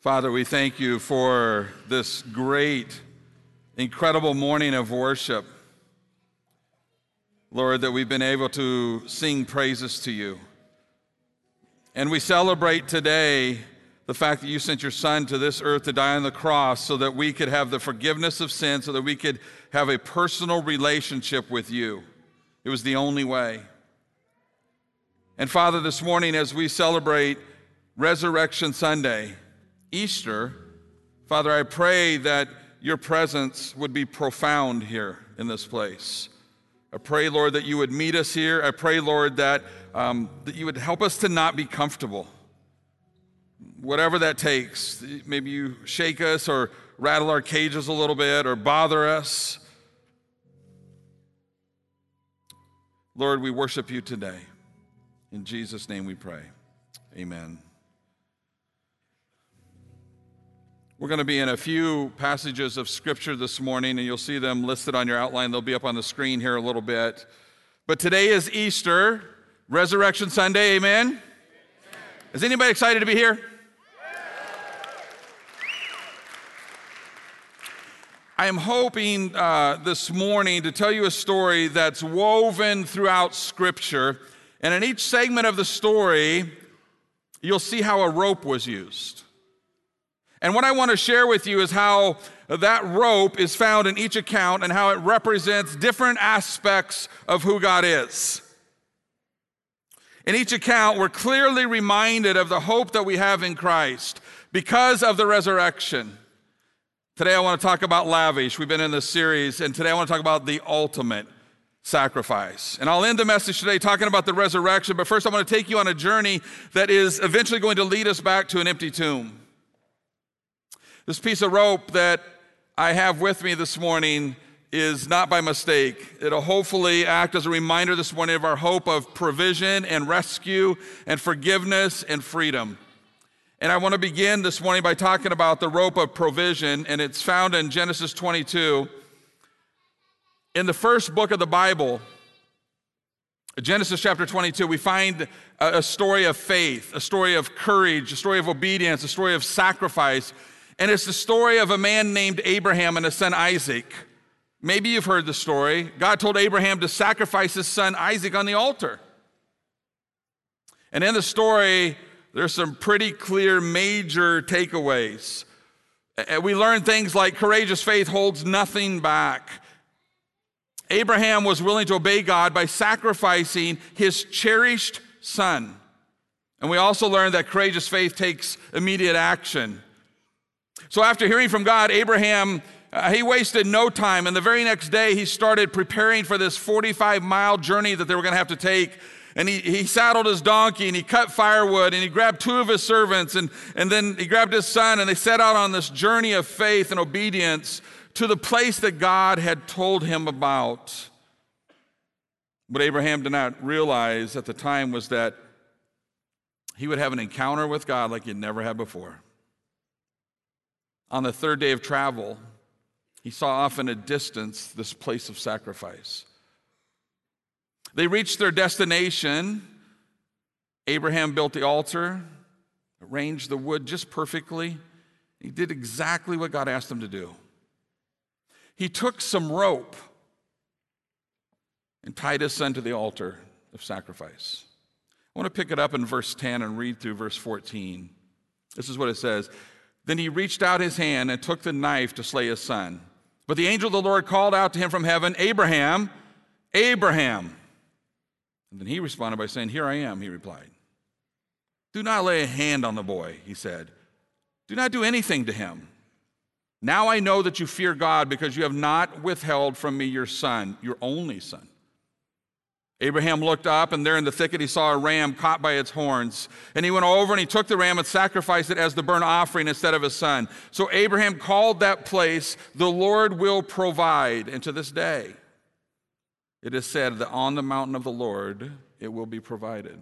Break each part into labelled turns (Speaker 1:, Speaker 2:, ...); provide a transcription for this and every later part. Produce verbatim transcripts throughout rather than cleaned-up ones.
Speaker 1: Father, we thank you for this great, incredible morning of worship. Lord, that we've been able to sing praises to you. And we celebrate today the fact that you sent your Son to this earth to die on the cross so that we could have the forgiveness of sin, so that we could have a personal relationship with you. It was the only way. And Father, this morning as we celebrate Resurrection Sunday, Easter, Father, I pray that your presence would be profound here in this place. I pray, Lord, that you would meet us here. I pray, Lord, that, um, that you would help us to not be comfortable. Whatever that takes, maybe you shake us or rattle our cages a little bit or bother us. Lord, we worship you today. In Jesus' name we pray. Amen. We're going to be in a few passages of Scripture this morning, and you'll see them listed on your outline. They'll be up on the screen here a little bit. But today is Easter, Resurrection Sunday, amen? Amen. Is anybody excited to be here? I am hoping uh, this morning to tell you a story that's woven throughout Scripture, and in each segment of the story, you'll see how a rope was used. And what I want to share with you is how that rope is found in each account and how it represents different aspects of who God is. In each account, we're clearly reminded of the hope that we have in Christ because of the resurrection. Today I want to talk about lavish. We've been in this series, and today I want to talk about the ultimate sacrifice. And I'll end the message today talking about the resurrection, but first I want to take you on a journey that is eventually going to lead us back to an empty tomb. This piece of rope that I have with me this morning is not by mistake. It'll hopefully act as a reminder this morning of our hope of provision and rescue and forgiveness and freedom. And I want to begin this morning by talking about the rope of provision, and it's found in Genesis twenty-two. In the first book of the Bible, Genesis chapter twenty-two, we find a story of faith, a story of courage, a story of obedience, a story of sacrifice. And it's the story of a man named Abraham and his son Isaac. Maybe you've heard the story. God told Abraham to sacrifice his son Isaac on the altar. And in the story, there's some pretty clear major takeaways. We learn things like courageous faith holds nothing back. Abraham was willing to obey God by sacrificing his cherished son. And we also learn that courageous faith takes immediate action. So after hearing from God, Abraham, uh, he wasted no time. And the very next day, he started preparing for this forty-five mile journey that they were going to have to take. And he, he saddled his donkey, and he cut firewood, and he grabbed two of his servants, and, and then he grabbed his son, and they set out on this journey of faith and obedience to the place that God had told him about. What Abraham did not realize at the time was that he would have an encounter with God like he'd never had before. On the third day of travel, he saw off in a distance this place of sacrifice. They reached their destination. Abraham built the altar, arranged the wood just perfectly. He did exactly what God asked him to do. He took some rope and tied his son to the altar of sacrifice. I want to pick it up in verse ten and read through verse fourteen. This is what it says. Then he reached out his hand and took the knife to slay his son. But the angel of the Lord called out to him from heaven, Abraham, Abraham. And then he responded by saying, Here I am, he replied. Do not lay a hand on the boy, he said. Do not do anything to him. Now I know that you fear God because you have not withheld from me your son, your only son. Abraham looked up, and there in the thicket he saw a ram caught by its horns. And he went over and he took the ram and sacrificed it as the burnt offering instead of his son. So Abraham called that place, the Lord will provide. And to this day, it is said that on the mountain of the Lord it will be provided.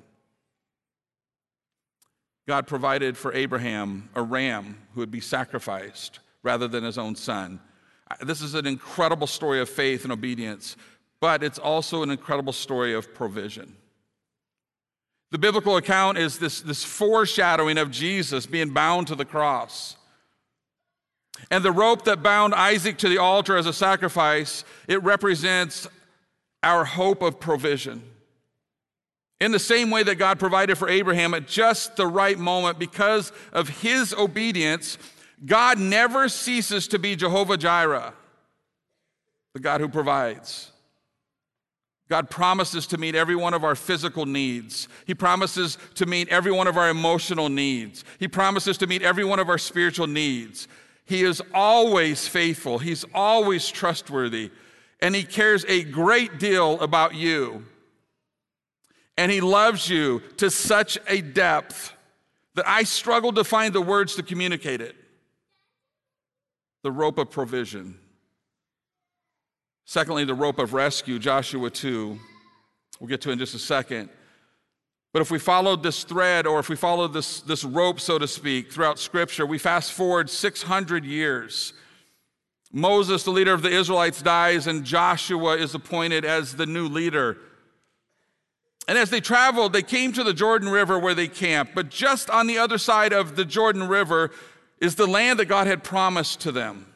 Speaker 1: God provided for Abraham a ram who would be sacrificed rather than his own son. This is an incredible story of faith and obedience. But it's also an incredible story of provision. The biblical account is this, this foreshadowing of Jesus being bound to the cross. And the rope that bound Isaac to the altar as a sacrifice, it represents our hope of provision. In the same way that God provided for Abraham at just the right moment because of his obedience, God never ceases to be Jehovah Jireh, the God who provides. God promises to meet every one of our physical needs. He promises to meet every one of our emotional needs. He promises to meet every one of our spiritual needs. He is always faithful. He's always trustworthy. And he cares a great deal about you. And he loves you to such a depth that I struggle to find the words to communicate it. The rope of provision. Secondly, the rope of rescue, Joshua two. We'll get to it in just a second. But if we followed this thread, or if we followed this, this rope, so to speak, throughout Scripture, we fast forward six hundred years. Moses, the leader of the Israelites, dies, and Joshua is appointed as the new leader. And as they traveled, they came to the Jordan River where they camped. But just on the other side of the Jordan River is the land that God had promised to them.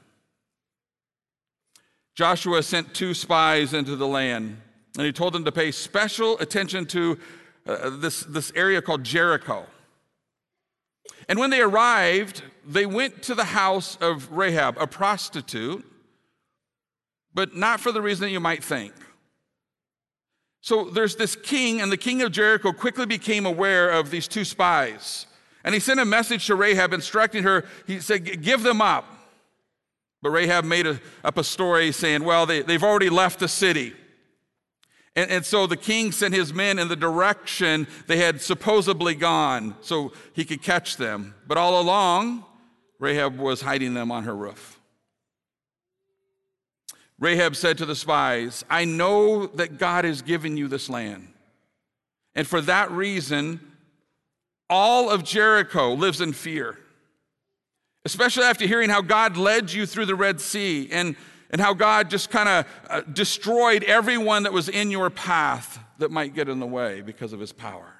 Speaker 1: Joshua sent two spies into the land, and he told them to pay special attention to uh, this, this area called Jericho. And when they arrived, they went to the house of Rahab, a prostitute, but not for the reason that you might think. So there's this king, and the king of Jericho quickly became aware of these two spies. And he sent a message to Rahab instructing her, he said, give them up. But Rahab made a, up a story saying, well, they, they've already left the city. And, and so the king sent his men in the direction they had supposedly gone so he could catch them. But all along, Rahab was hiding them on her roof. Rahab said to the spies, I know that God has given you this land. And for that reason, all of Jericho lives in fear. Especially after hearing how God led you through the Red Sea and, and how God just kind of uh, destroyed everyone that was in your path that might get in the way because of his power.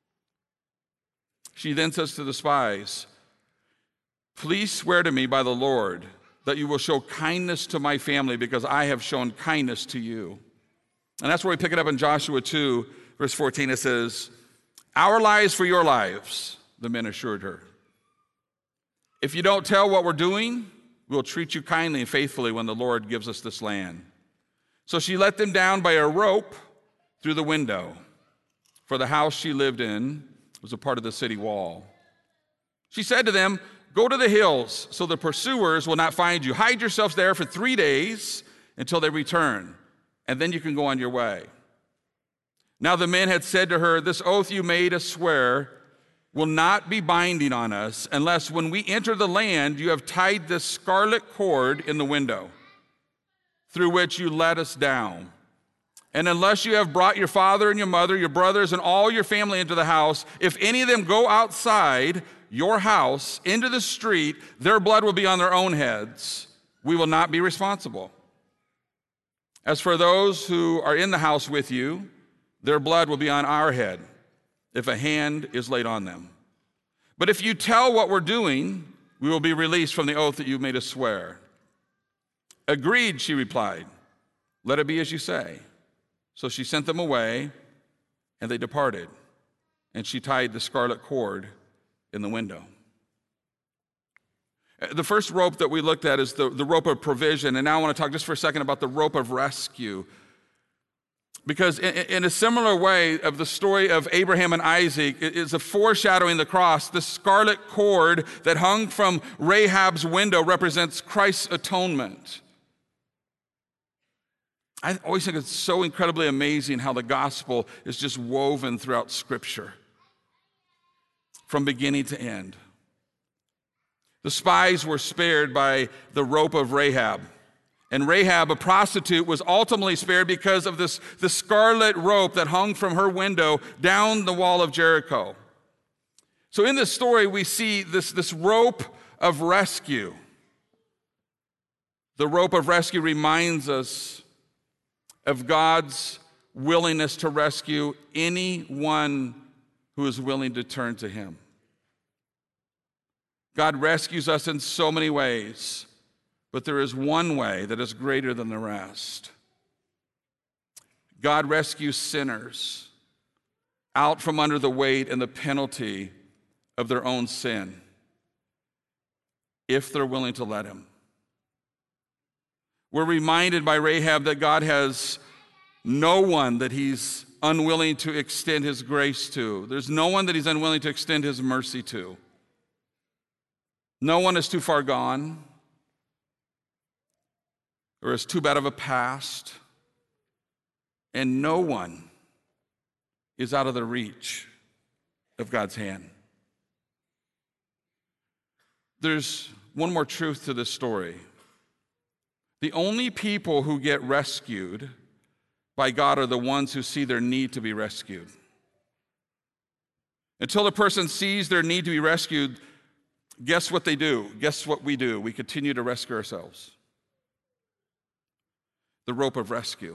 Speaker 1: She then says to the spies, please swear to me by the Lord that you will show kindness to my family because I have shown kindness to you. And that's where we pick it up in Joshua two, verse fourteen. It says, our lives for your lives, the men assured her. If you don't tell what we're doing, we'll treat you kindly and faithfully when the Lord gives us this land. So she let them down by a rope through the window, for the house she lived in was a part of the city wall. She said to them, go to the hills so the pursuers will not find you. Hide yourselves there for three days until they return, and then you can go on your way. Now the men had said to her, this oath you made us swear will not be binding on us unless when we enter the land you have tied this scarlet cord in the window through which you let us down. And unless you have brought your father and your mother, your brothers, and all your family into the house, if any of them go outside your house into the street, their blood will be on their own heads. We will not be responsible. As for those who are in the house with you, their blood will be on our head if a hand is laid on them. But if you tell what we're doing, we will be released from the oath that you made us swear. Agreed, she replied. Let it be as you say. So she sent them away, and they departed. And she tied the scarlet cord in the window. The first rope that we looked at is the, the rope of provision. And now I want to talk just for a second about the rope of rescue. Because in, in a similar way of the story of Abraham and Isaac, it is a foreshadowing the cross. The scarlet cord that hung from Rahab's window represents Christ's atonement. I always think it's so incredibly amazing how the gospel is just woven throughout Scripture from beginning to end. The spies were spared by the rope of Rahab. And Rahab, a prostitute, was ultimately spared because of this, the scarlet rope that hung from her window down the wall of Jericho. So in this story, we see this, this rope of rescue. The rope of rescue reminds us of God's willingness to rescue anyone who is willing to turn to him. God rescues us in so many ways, but there is one way that is greater than the rest. God rescues sinners out from under the weight and the penalty of their own sin, if they're willing to let him. We're reminded by Rahab that God has no one that he's unwilling to extend his grace to. There's no one that he's unwilling to extend his mercy to. No one is too far gone or is too bad of a past, and no one is out of the reach of God's hand. There's one more truth to this story. The only people who get rescued by God are the ones who see their need to be rescued. Until the person sees their need to be rescued, guess what they do? Guess what we do? We continue to rescue ourselves. The rope of rescue.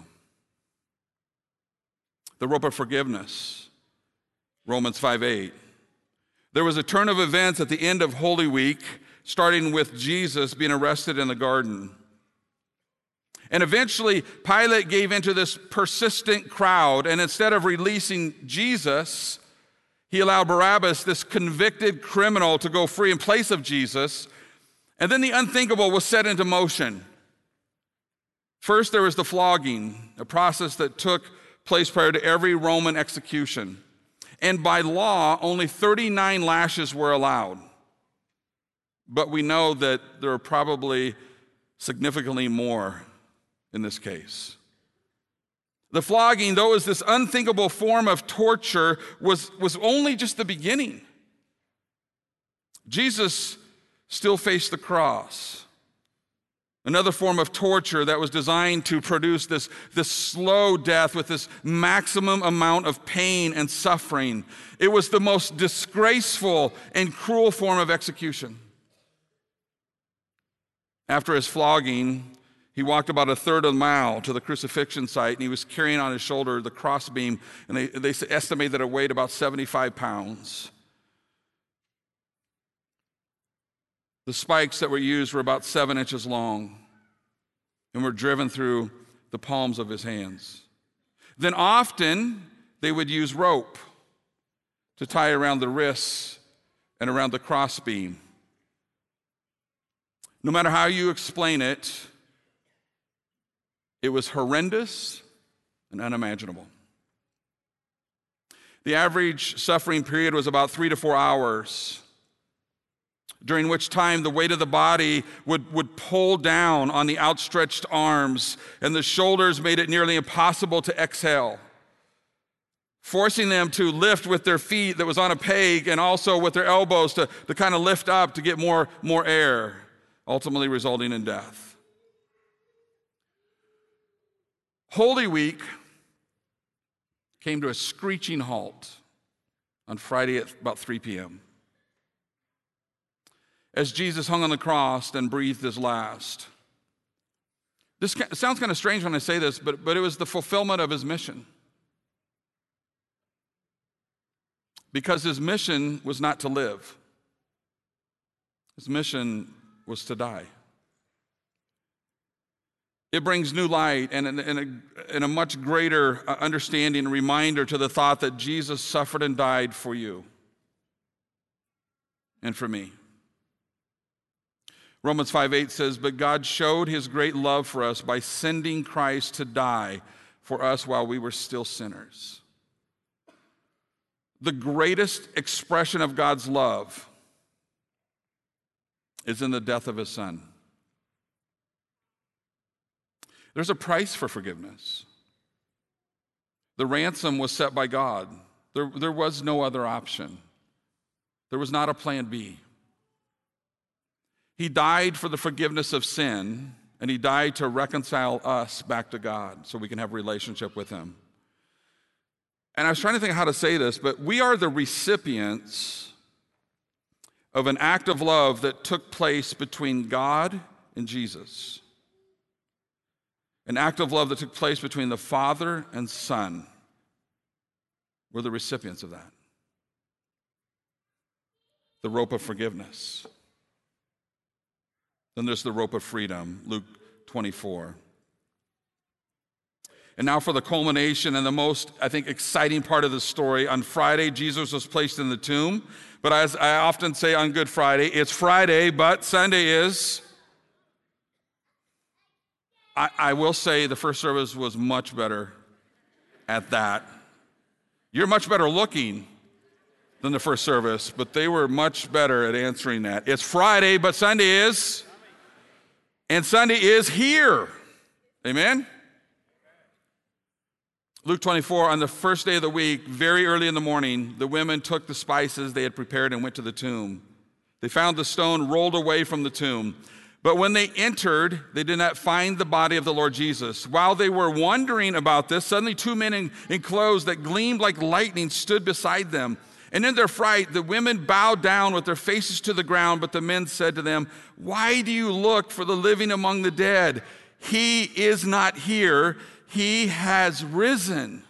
Speaker 1: The rope of forgiveness. Romans five eight. There was a turn of events at the end of Holy Week, starting with Jesus being arrested in the garden. And eventually, Pilate gave into this persistent crowd, and instead of releasing Jesus, he allowed Barabbas, this convicted criminal, to go free in place of Jesus. And then the unthinkable was set into motion. First, there was the flogging, a process that took place prior to every Roman execution. And by law, only thirty-nine lashes were allowed. But we know that there are probably significantly more in this case. The flogging, though, is this unthinkable form of torture, was, was only just the beginning. Jesus still faced the cross, another form of torture that was designed to produce this, this slow death with this maximum amount of pain and suffering. It was the most disgraceful and cruel form of execution. After his flogging, he walked about a third of a mile to the crucifixion site, and he was carrying on his shoulder the crossbeam, and they, they estimate that it weighed about seventy-five pounds. The spikes that were used were about seven inches long and were driven through the palms of his hands. Then often they would use rope to tie around the wrists and around the crossbeam. No matter how you explain it, it was horrendous and unimaginable. The average suffering period was about three to four hours, during which time the weight of the body would, would pull down on the outstretched arms, and the shoulders made it nearly impossible to exhale, forcing them to lift with their feet that was on a peg and also with their elbows to, to kind of lift up to get more, more air, ultimately resulting in death. Holy Week came to a screeching halt on Friday at about three p.m. as Jesus hung on the cross and breathed his last. This sounds kind of strange when I say this, but, but it was the fulfillment of his mission. Because his mission was not to live. His mission was to die. It brings new light and, and, and, a, and a much greater understanding and reminder to the thought that Jesus suffered and died for you and for me. Romans five eight says, "But God showed his great love for us by sending Christ to die for us while we were still sinners." The greatest expression of God's love is in the death of his son. There's a price for forgiveness. The ransom was set by God. There, there was no other option. There was not a plan B. He died for the forgiveness of sin, and he died to reconcile us back to God so we can have a relationship with him. And I was trying to think of how to say this, but we are the recipients of an act of love that took place between God and Jesus. An act of love that took place between the Father and Son. We're the recipients of that. the rope of forgiveness. Then there's the rope of freedom, Luke twenty-four. And now for the culmination and the most, I think, exciting part of the story. On Friday, Jesus was placed in the tomb. But as I often say on Good Friday, it's Friday, but Sunday is. I, I will say the first service was much better at that. You're much better looking than the first service, but they were much better at answering that. It's Friday, but Sunday is. And Sunday is here. Amen? Luke twenty-four, on the first day of the week, very early in the morning, the women took the spices they had prepared and went to the tomb. They found the stone rolled away from the tomb. But when they entered, they did not find the body of the Lord Jesus. While they were wondering about this, suddenly two men in, in clothes that gleamed like lightning stood beside them. And in their fright, the women bowed down with their faces to the ground, but the men said to them, "Why do you look for the living among the dead? He is not here. He has risen."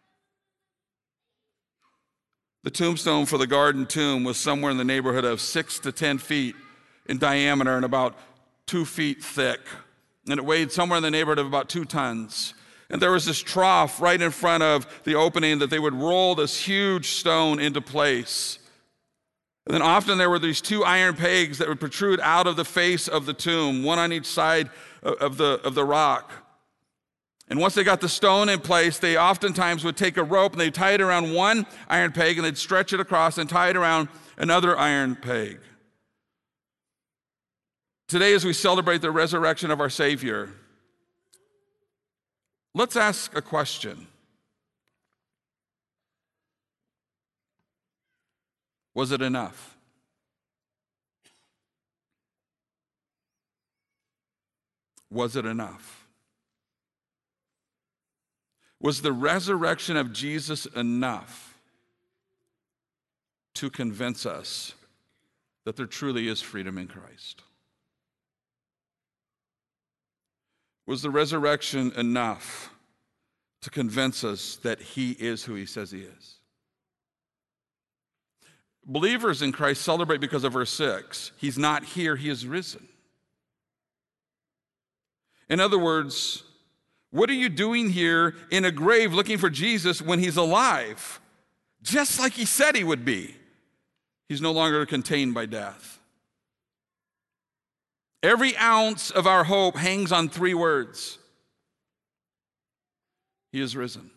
Speaker 1: The tombstone for the garden tomb was somewhere in the neighborhood of six to ten feet in diameter and about two feet thick. And it weighed somewhere in the neighborhood of about two tons. And there was this trough right in front of the opening that they would roll this huge stone into place. And then often there were these two iron pegs that would protrude out of the face of the tomb, one on each side of the, of the rock. And once they got the stone in place, they oftentimes would take a rope and they'd tie it around one iron peg and they'd stretch it across and tie it around another iron peg. Today, as we celebrate the resurrection of our Savior, let's ask a question. Was it enough? Was it enough? Was the resurrection of Jesus enough to convince us that there truly is freedom in Christ? Was the resurrection enough to convince us that he is who he says he is? Believers in Christ celebrate because of verse six. He's not here, he is risen. In other words, what are you doing here in a grave looking for Jesus when he's alive? Just like he said he would be. He's no longer contained by death. Every ounce of our hope hangs on three words. He is risen.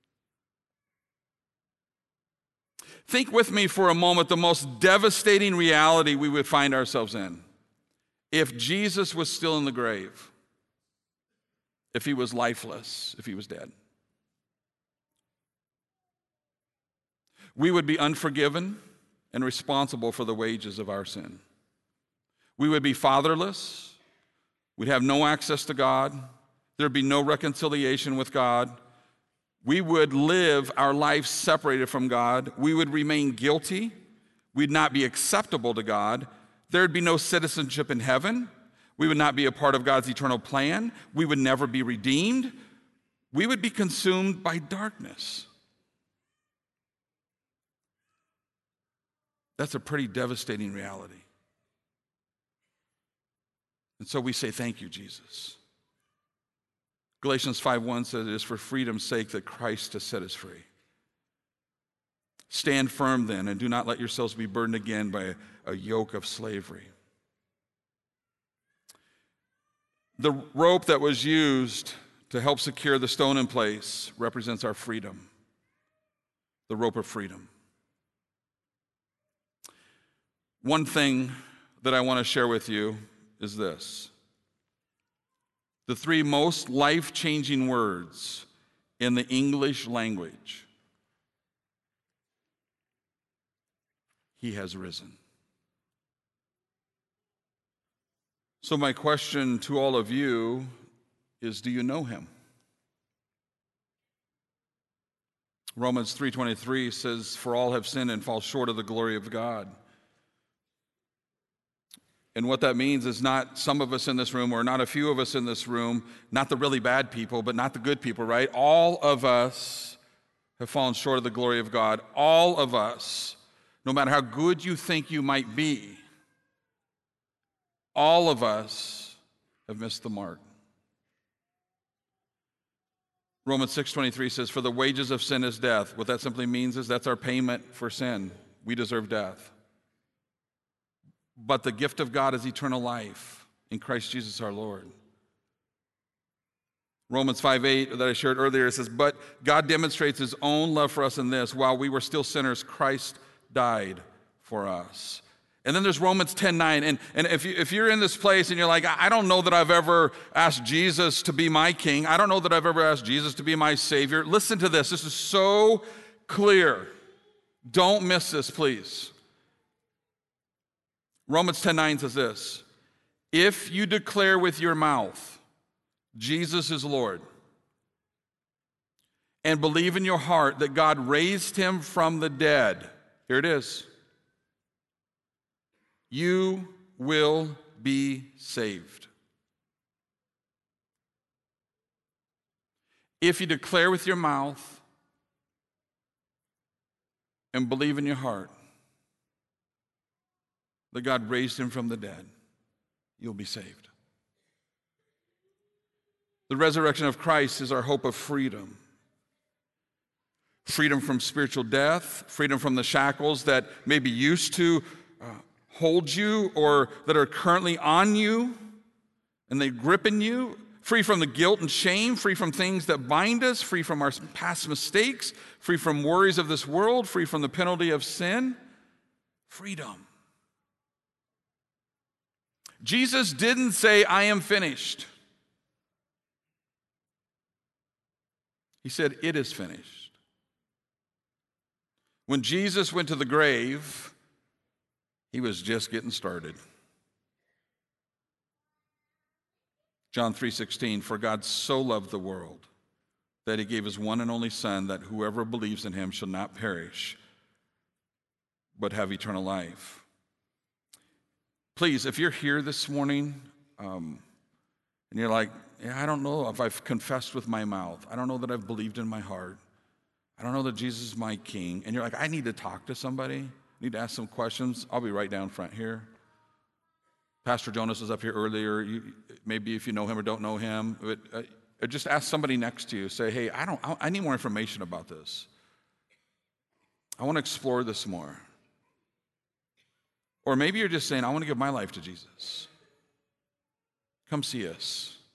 Speaker 1: Think with me for a moment the most devastating reality we would find ourselves in. If Jesus was still in the grave, if he was lifeless, if he was dead, we would be unforgiven and responsible for the wages of our sin. We would be fatherless. We'd have no access to God. There'd be no reconciliation with God. We would live our life separated from God. We would remain guilty. We'd not be acceptable to God. There'd be no citizenship in heaven. We would not be a part of God's eternal plan. We would never be redeemed. We would be consumed by darkness. That's a pretty devastating reality. And so we say, thank you, Jesus. Galatians five one says, it is for freedom's sake that Christ has set us free. Stand firm then, and do not let yourselves be burdened again by a, a yoke of slavery. The rope that was used to help secure the stone in place represents our freedom, the rope of freedom. One thing that I want to share with you is this. The three most life-changing words in the English language. He has risen. So my question to all of you is, do you know him? Romans three twenty-three says, for all have sinned and fall short of the glory of God. And what that means is not some of us in this room or not a few of us in this room, not the really bad people, but not the good people, right? All of us have fallen short of the glory of God. All of us, no matter how good you think you might be, all of us have missed the mark. Romans six twenty-three says, for the wages of sin is death. What that simply means is that's our payment for sin. We deserve death. But the gift of God is eternal life in Christ Jesus our Lord. Romans five eight that I shared earlier says, but God demonstrates his own love for us in this, while we were still sinners, Christ died for us. And then there's Romans ten nine. And, and if, you, if you're in this place and you're like, I don't know that I've ever asked Jesus to be my king. I don't know that I've ever asked Jesus to be my Savior. Listen to this. This is so clear. Don't miss this, please. Romans ten nine says this, if you declare with your mouth, Jesus is Lord, and believe in your heart that God raised him from the dead, here it is, you will be saved. If you declare with your mouth and believe in your heart that God raised him from the dead, you'll be saved. The resurrection of Christ is our hope of freedom. Freedom from spiritual death, freedom from the shackles that maybe used to uh, hold you or that are currently on you and they gripping you, free from the guilt and shame, free from things that bind us, free from our past mistakes, free from worries of this world, free from the penalty of sin. Freedom. Jesus didn't say, I am finished. He said, it is finished. When Jesus went to the grave, he was just getting started. John three sixteen, for God so loved the world that he gave his one and only Son, that whoever believes in him shall not perish, but have eternal life. Please, if you're here this morning um, and you're like, yeah, I don't know if I've confessed with my mouth. I don't know that I've believed in my heart. I don't know that Jesus is my king. And you're like, I need to talk to somebody. I need to ask some questions. I'll be right down front here. Pastor Jonas was up here earlier. You, maybe if you know him or don't know him, but, uh, just ask somebody next to you. Say, hey, I don't. I need more information about this. I want to explore this more. Or maybe you're just saying, I want to give my life to Jesus. Come see us.